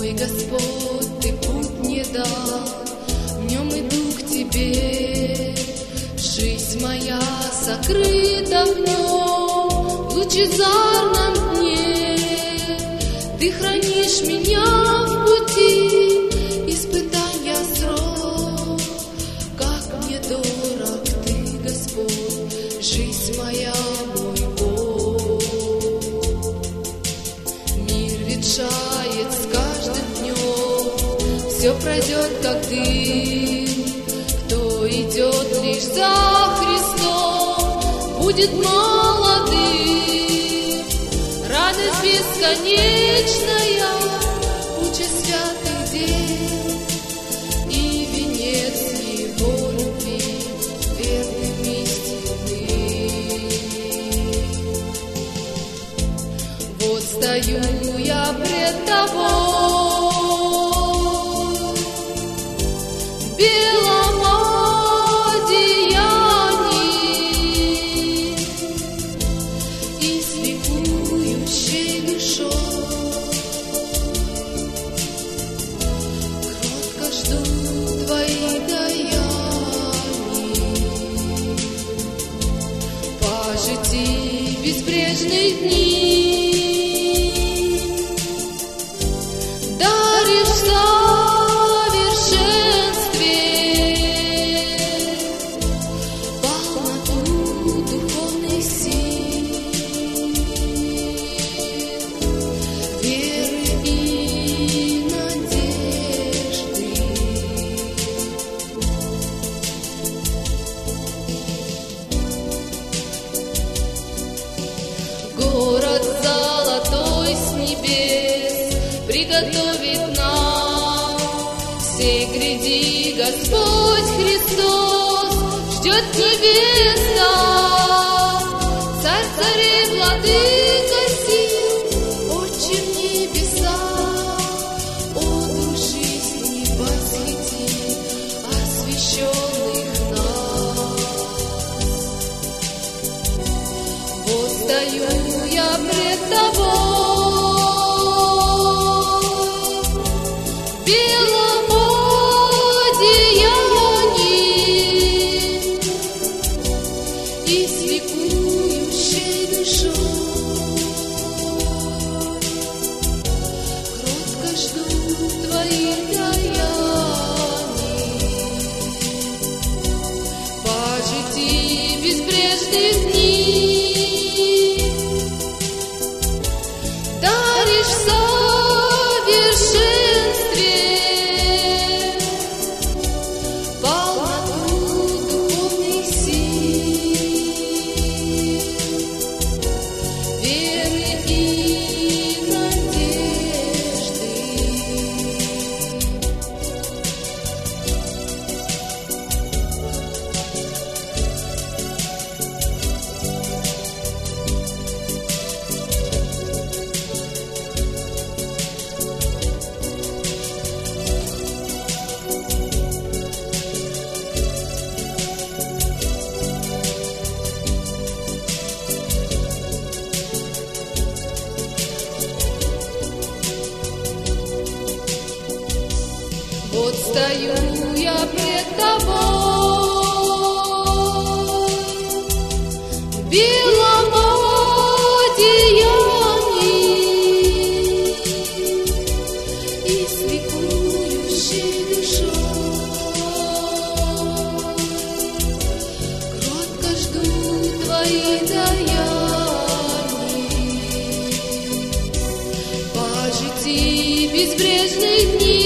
Мой Господь, Ты путь мне дал, в нем иду к Тебе. Жизнь моя сокрыта в нем, в лучезарном дне. Ты хранишь меня в пути, испытания срок. Как мне дорог Ты, Господь, жизнь моя, мой Бог. Мир ветшает с каждым днем, все пройдет, как дым. Кто идет лишь за Христом, будет молодым. Радость бесконечная, участь святых дел, и венец Его любви, верным истинным. Вот стою я пред Тобой, в белом одеянии и с ликующей душой. Кротко жду Твоих даяний, пажити безбрежных дней. Даришь город золотой с небес приготовит нам. Всей гряди Господь Христос ждет невеста. Царь царей, владыка сил, Отче в небеса. О, души с ней восхити освященных нас. Вот стою я пред Тобой, в белом одеянии и с ликующей душой. Кротко жду Твоих даяний, пажити безбрежных дней. Даришь в совершенстве полноту духовных сил, веры и надежды. Вот стою я пред Тобой, в белом одеянии и с ликующей душой. Кротко жду Твоих даяний, пажити безбрежных дней.